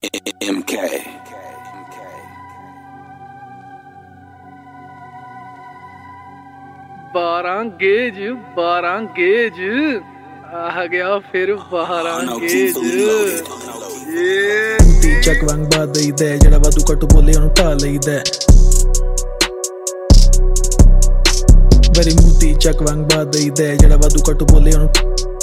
MK. बारह gauge आ गया फिर 12 गेज ਮੁੱਤੀ ਚੱਕ ਵਾਂਗ ਬਾਦ ਦਈਦਾ ਜਿਹੜਾ ਵਾਧੂ ਘੱਟ ਬੋਲੇ ਉਹਨੂੰ ਢਾ ਲਈਦਾ ਵਰੀ ਮੁੱਤੀ ਚੱਕ ਵਾਂਗ ਬਾਦ ਦਈਦਾ ਜਿਹੜਾ ਵਾਧੂ ਘੱਟ ਬੋਲੇ ਉਹਨੂੰ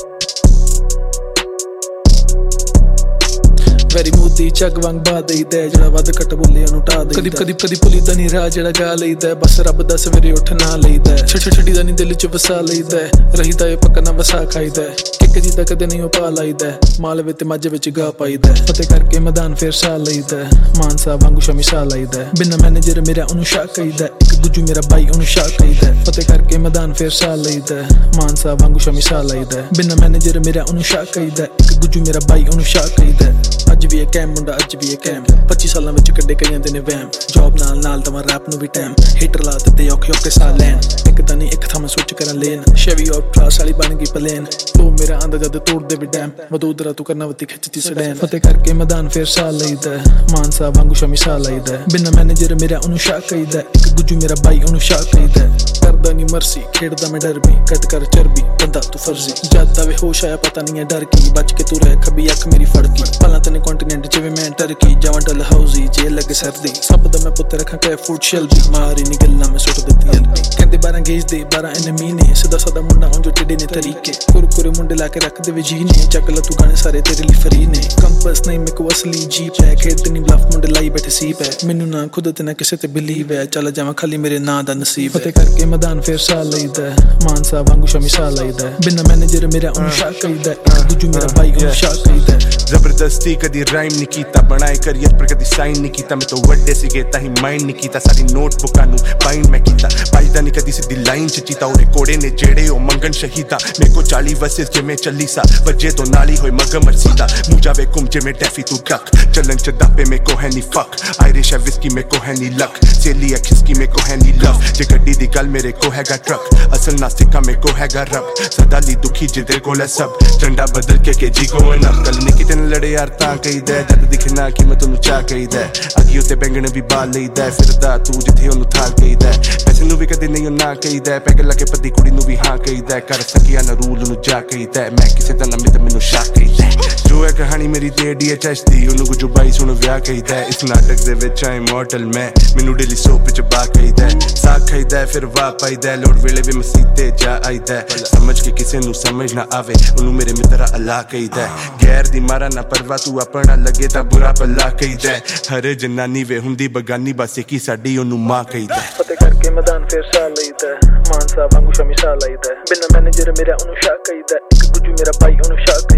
ਵਰੀ ਮੁੱਤੀ ਚੱਕ ਵਾਂਗ ਬਾਦ ਦਈਦਾ ਜਿਹੜਾ ਵੱਧ ਘੱਟ ਬੋਲੇ ਉਹਨੂੰ ਢਾ ਦਈਦਾ ਕਦੀ ਭੁੱਲੀਦਾ ਨਹੀਂ ਰਾਹ ਜਿਹੜਾ ਗਾ ਲਈਦਾ ਬਸ ਰੱਬ ਦਾ ਸਵੇਰੇ ਉੱਠ ਨਾ ਲਈਦਾ ਛੱਡੀ ਦਾ ਨਹੀਂ ਦਿਲ ਚ ਵਸਾ ਲਈਦਾ ਰਹੀਦਾ ਇਹ ਪੱਕਾ ਨਾ ਵਸਾ ਖਾਈਦਾ ਇੱਕ ਜੀ ਤਾਂ ਕਦੇ ਨਹੀਂ ਉਹ ਪਾ ਲਾਈਦਾ ਮਾਲਵੇ ਤੇ ਮੱਝ ਵਿੱਚ ਗਾ ਪਾਈਦਾ ਫਤਿਹ ਕਰਕੇ ਮੈਦਾਨ ਫੇਰ ਸਾ ਲਈਦਾ ਮਾਨਸਾ ਵਾਂਗੂ ਸ਼ਮੀਸ਼ਾ ਲਈਦਾ ਬਿਨਾ ਮੈਨੇਜਰ ਮੇਰਾ ਉਹਨੂੰ ਸ਼ਾ ਕਹੀਦਾ ਇੱਕ ਗੁੱਜੂ ਮੇਰਾ ਬਾਈ ਉਹਨੂੰ ਸ਼ਾ ਕਹੀਦਾ ਫਤਿਹ ਕਰਕੇ ਮੈਦਾਨ ਫੇਰ ਸਾ ਲਈਦਾ ਮਾਨਸਾ ਵਾਂਗੂ ਸ਼ਮੀਸ਼ਾ ਲਈਦਾ ਬਿਨਾ ਮੈਨੇਜਰ ਮੇਰਾ ਉਹਨੂੰ ਸ਼ਾ ਕਹੀਦਾ ਇੱਕ ਗੁੱਜੂ ਮੇਰਾ ਬਾਈ ਉਹਨੂੰ ਸ਼ਾ ਕਹੀਦਾ ਅੱਜ ਵੀ ਇਹ ਕੈਮ ਮੁੰਡਾ ਅੱਜ ਵੀ ਇਹ ਕੈਮ 25 ਸਾਲਾਂ ਵਿੱਚ ਕੱਢੇ ਕਈਆਂ ਦੇ ਨੇ ਵੈਮ ਜੌਬ ਨਾਲ ਦਵਾਂ ਰੈਪ ਨੂੰ ਵੀ ਟਾਈਮ ਹੀਟਰ ਲਾ ਦਿੱਤੇ ਔਖੇ ਸਾਹ ਲੈਣ ਇੱਕ ਤਾਂ ਨਹੀਂ ਇੱਕ ਥਾਂ ਮੈਂ ਸੋਚ ਕਰਾਂ ਲੈਣ ਸ਼ੈਵੀ ਔਰ ਟਰਾਸ ਵਾਲੀ ਬਣ ਗਈ ਪਲੇਨ ਤੂੰ ਮੇਰਾ ਆਂਦਾ ਜਦ ਤੋੜਦੇ ਵੀ ਡੈਮ ਵਦੂਦਰਾ ਤੂੰ ਕਰਨਾ ਵਤੀ ਖਿੱਚਦੀ ਸੜੈਨ ਫਤਿਹ ਕਰਕੇ ਮੈਦਾਨ ਫੇਰ ਸਾ ਲਈਦਾ ਮਾਨਸਾ ਵਾਂਗੂ ਸ਼ਮੀਸ਼ਾ ਲਈਦਾ ਬਿਨਾ ਮੈਨੇਜਰ ਮੇਰਾ ਉਹਨੂੰ ਸ਼ਾ ਕਹੀਦਾ ਇੱਕ ਗੁੱਜੂ ਮੇਰਾ ਬਾਈ ਉਹਨੂੰ ਸ਼ਾ ਕਹੀਦਾ ਕਰਦਾ ਨਹੀਂ ਮਰਸੀ ਖੇਡਦਾ ਮੈਂ ਡਰ ਵੀ ਕੱਟ ਕਰ ਚਰਬੀ ਬੰਦਾ ਤੂੰ ਫਰਜ਼ੀ ਜਦ ਦਾ ਵੇ ਹੋਸ਼ ਆਇਆ ਪਤਾ ਨਹੀਂ ਹੈ ਡਰ ਕੀ ਬਚ ਕੇ ਤੂੰ ਰਹਿ ਖੱਬੀ ਅੱਖ ਮੇਰੀ ਫੜਕੀ ਭਲਾ ਤੈਨੂੰ ਕੰਟੀਨੈਂਟ ਜਿਵੇਂ ਮੈਂ ਟਰਕੀ ਜਾਵਾਂ ਡਲ ਹਾਊਸੀ ਜੇ ਲੱਗੇ ਸਰਦੀ ਸਭ ਦਾ ਮੈਂ ਪੁੱਤ ਰੱਖਾਂ ਕੈ ਫੂਡ ਸ਼ੈਲਬੀ ਮਾਰੀ ਨੀ ਗੱਲਾਂ ਮੈਂ ਸੁੱਟ ਦਿੱਤੀ ਐਲਬੀ ਕਹਿੰਦੇ 12 ਗੇਜ ਦੇ 12 ਐਨਮੀ ਨੇ ਸਿੱਧਾ ਮੁੰਡਾ ਉਂਝ ਟਿੱਡੇ ਨੇ ਤਰੀਕੇ ਕੁਰਕੁਰੇ ਮੁੰਡੇ ਲਾ ਕੇ ਰੱਖਦੇ ਵੇ ਜੀ ਨੇ ਚੱਕ ਲਾ ਤੂੰ ਗਾਣੇ ਸਾਰੇ ਤੇਰੇ ਲਈ ਫਰੀ ਨੇ ਕੰਪਸ ਨਹੀਂ ਮੇਰੇ ਕੋ ਅਸਲੀ ਜੀਪ ਹੈ ਖੇਡਦੇ ਨਹੀਂ ਬਲਫ ਮੁੰਡੇ ਲਾਈ ਬੈਠੇ ਸੀਪ ਹੈ ਮੈਨੂੰ ਨਾ ਖੁਦ ਤੇ ਨਾ ਕਿਸੇ ਤੇ ਬਿਲੀਵ ਹੈ ਚੱਲ ਜਾਵਾਂ ਖਾਲੀ ਮੇਰੇ ਨਾਂ ਦਾ ਨਸੀਬ ਫਤਿਹ ਕਰਕੇ ਮੈਦਾਨ ਫੇਰ ਸਾ ਲਈਦਾ ਮਾਨਸਾ ਵਾਂਗੂ ਸ਼ਮੀਸ਼ਾ ਲਈਦਾ ਬਿਨਾ ਮੈਨੇਜਰ ਮੇਰਾ ਉਹਨੂੰ ਸ਼ਾ ਕਹੀਦਾ ਗੁੱਜੂ ਮੇਰਾ ਬਾਈ ਉਹਨੂੰ ਸ਼ਾ ਕਹੀਦਾ ਜ਼ਬਰਦਸਤੀ ਕਦੀ ਰਾਈਮ ਨਹੀਂ ਕੀਤਾ ਬਣਾਏ ਕਰੀਅਰ ਪਰ ਕਦੀ ਸਾਈਨ ਨਹੀਂ ਕੀਤਾ ਮੈਂ ਤਾਂ ਵੱਡੇ ਸੀਗੇ ਤਾਂ ਹੀ ਮਾਈਂਡ ਨਹੀਂ ਕੀਤਾ ਸਾਰੀ ਨੋਟਬੁੱਕਾਂ ਨੂੰ ਬਾਈਂਡ ਮੈਂ ਕੀਤਾ ਬਾਈਦਾ ਨਹੀਂ ਕਦੀ ਸਿੱਧੀ ਲਾਈਨ ਚ ਚੀਤਾ ਉਹਦੇ ਕੋੜੇ ਨੇ ਜਿਹੜੇ ਉਹ ਮੰਗਣ ਸ਼ਹੀਦਾ ਮੇਰੇ ਕੋ 40 ਵਰਸਿਸ ਜਿਵੇਂ ਚੱਲੀ ਸਾ ਵਜੇ ਤੋਂ ਨਾਲੀ ਹੋਏ ਮਗਰ ਮਰਸੀਦਾ ਮੂੰਹ ਜਾਵੇ ਘੁੰਮ ਜਿਵੇਂ ਟੈਫੀ ਤੂੰ ਡੱਕ ਚੱਲਣ ਚ ਦਾਪੇ ਮੇਰੇ ਕੋ ਹੈ ਨਹੀਂ ਫੱਕ ਆਇਰਿਸ਼ ਹੈ ਵਿਸਕੀ ਮੇਰੇ ਕੋ ਹੈ ਨਹੀਂ ਲੱਕ ਸੇਲੀ ਹੈ ਖਿਸਕੀ ਮੇਰੇ ਕੋ ਹੈ ਨਹੀਂ ਲਵ ਜੇ ਗੱਡੀ ਦੀ ਗੱਲ ਮੇਰੇ ਕੋ ਹੈਗਾ ਟਰੱਕ ਅਸਲ ਨਾਸਤਿਕਾ ਮੇਰੇ ਕੋ ਹੈਗਾ ਰੱਬ ਸਦਾ ਲਈ ਦੁਖੀ ਜਿਹਦੇ ਕੋਲ ਹੈ ਸਭ ਝੰਡਾ ਬਦਲ ਕੇ ਜੀ ਗੋਇੰਗ ਅਪ ਕੱਲ ਨਹੀਂ ਕਿਤੇ ਲੜੇ ਯਾਰ ਤਾਂ ਕਹੀਦਾ ਜਦ ਦਿਖਣਾ ਕਿ ਮੈਂ ਤੈਨੂੰ ਚਾਹ ਕਹੀਦਾ ਅੱਗੀ ਉੱਤੇ ਬੈਂਗਣ ਵੀ ਬਾਲ ਲਈਦਾ ਫਿਰਦਾ ਤੂੰ ਜਿੱਥੇ ਉਹਨੂੰ ਥਾਲ ਕਹੀਦਾ ਪੈਸੇ ਨੂੰ ਵੀ ਕਦੇ ਨਹੀਂ ਨਾ ਕਹੀਦਾ ਪੈਗ ਲਾ ਕੇ ਪੱਦੀ ਕੁੜੀ ਨੂੰ ਵੀ ਹਾਂ ਕਹੀਦਾ ਕਰ ਸਕਿਆ ਨਾ ਰੂਲ ਨੂੰ ਜਾ ਕਹੀਦਾ ਮੈਂ ਕਿਸੇ ਦਾ ਨਮਿਤ ਮੈਨੂੰ ਸ਼ਾ ਕਹੀਦਾ ਜੋ ਹੈ ਕਹਾਣੀ ਮੇਰੀ ਤੇ DHS ਦੀ ਉਹਨੂੰ ਕੁਝ ਬਾਈ ਸੁਣ ਵਿਆਹ ਕਹੀਦਾ ਇਸ ਨਾਟਕ ਦੇ ਵਿੱਚ ਆ ਇਮੋਰਟਲ ਮੈਂ ਮੈਨੂੰ ਡੇਲੀ ਸੋਪ ਚ ਬਾ ਕਹੀਦਾ ਸਾਗ ਖਾਈਦਾ ਫਿਰ ਵਾਹ ਪਾਈਦਾ ਲੋੜ ਵੇਲੇ ਵੀ ਮਸੀਤ ਤੇ ਜਾ ਆਈਦਾ ਸਮਝ ਕੇ ਕਿਸੇ ਨੂੰ ਸਮਝ ਨਾ ਆਵੇ ਉਹਨੂੰ ਮੇਰੇ ਮਿੱਤਰਾ ਅੱਲਾ ਕਹੀਦਾ ਗੈਰ ਦੀ ਮਾਰਾ ਨਾ ਪਰਵਾ ਤੂੰ ਆਪਣਾ ਲੱਗੇ ਤਾਂ ਬੁਰਾ ਭਲਾ ਕਹੀਦਾ ਹਰ ਜਨਾਨੀ ਵੇ ਹੁੰਦੀ ਬਗਾਨੀ ਬਸ ਕੀ ਸਾਡੀ ਉਹਨੂੰ ਮਾਂ ਕਹੀਦਾ ਫਤਿਹ ਕਰਕੇ ਮੈਦਾਨ ਫੇਰ ਸਾ ਲਈਦਾ ਮਾਨਸਾ ਵਾਂਗੂ ਸ਼ਮੀਸ਼ਾ ਲਈਦਾ ਬਿਨਾ ਮੈਨੇਜਰ ਮੇਰਾ ਉਹਨੂੰ ਸ਼ਾ ਕਹੀਦਾ ਇੱਕ ਗੁੱਜੂ ਮੇਰਾ ਬਾਈ ਉਹਨੂੰ ਸ਼ਾ